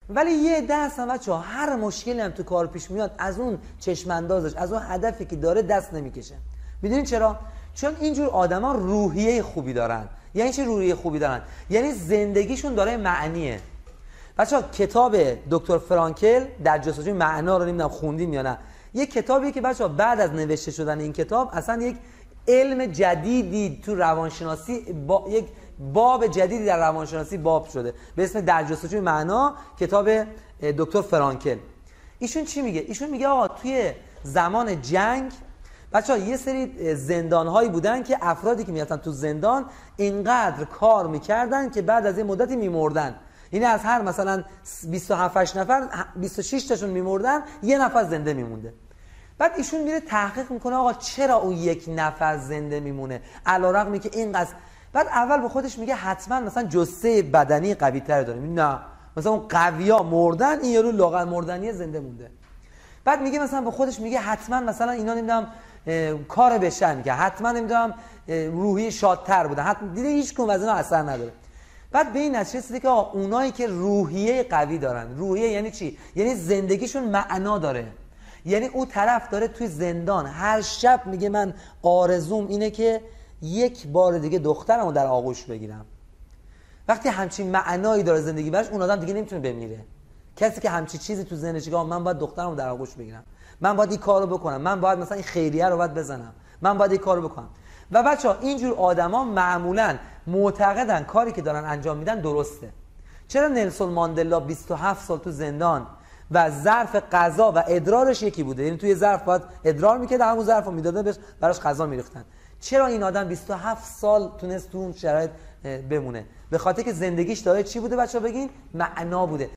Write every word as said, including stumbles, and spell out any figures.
ولی یه عده هستن بچه‌ها هر مشکلی هم تو کار پیش میاد از اون چشم اندازش، از اون هدفی که داره دست نمیکشه. میدونین چرا؟ چون اینجور آدما روحیه خوبی دارن. یعنی چه روحیه خوبی دارن؟ یعنی زندگیشون داره معنیه. بچه‌ها کتاب دکتر فرانکل در جستجوی معنا رو نمیدونم خوندین یا نه. یک کتابی که بچه‌ها بعد از نوشته شدن این کتاب اصلا یک علم جدیدی تو روانشناسی با یک باب جدیدی در روانشناسی باب شده به اسم در جستجوی معنا، کتاب دکتر فرانکل. ایشون چی میگه؟ ایشون میگه آقا توی زمان جنگ بچه‌ها یه سری زندان‌هایی بودن که افرادی که میرفتن تو زندان اینقدر کار میکردن که بعد از یه مدتی میمردن. یعنی از هر مثلا بیست و هفت نفر بیست و شش تاشون میمردن، یه نفر زنده میمونده. بعد ایشون میره تحقیق میکنه آقا چرا اون یک نفر زنده میمونه علیرغمی که اینقدر. بعد اول به خودش میگه حتما مثلا جثه بدنی قوی تر داره. نه، مثلا اون قویا مردن، این یارو لاغر مردنی زنده مونده. بعد میگه مثلا به خودش میگه حتما مثلا اینا نمیدونم کار بشن میگه، حتما نمیدونم روحی شادتر بودن، حتما دیده هیچ کدوم از اینا اثر نداره. بعد به این نتیجه رسیده که آقا اونایی که روحیه قوی دارن، روحیه یعنی چی؟ یعنی زندگیشون معنا داره. یعنی اون طرف داره توی زندان هر شب میگه من آرزوم اینه که یک بار دیگه دخترمو در آغوش بگیرم. وقتی همچین معنایی داره زندگی براش، اون آدم دیگه نمیتونه بمیره. کسی که همچین چیزی تو ذهنش که من باید دخترمو در آغوش بگیرم، من باید این کارو بکنم، من باید مثلا این خیریه رو باید بزنم، من باید این کارو بکنم. و بچه‌ها اینجور آدما معمولاً معتقدن کاری که دارن انجام میدن درسته. چرا نلسون ماندلا بیست و هفت سال تو زندان و ظرف غذا و ادرارش یکی بوده؟ یعنی توی ظرف باید ادرار میکرد، همون ظرفو میدادن بهش، براش غذا میریختن. چرا این آدم بیست و هفت سال تونست تو اون شرایط بمونه؟ به خاطر که زندگیش داره چی بوده بچه‌ها بگین؟ معنا بوده.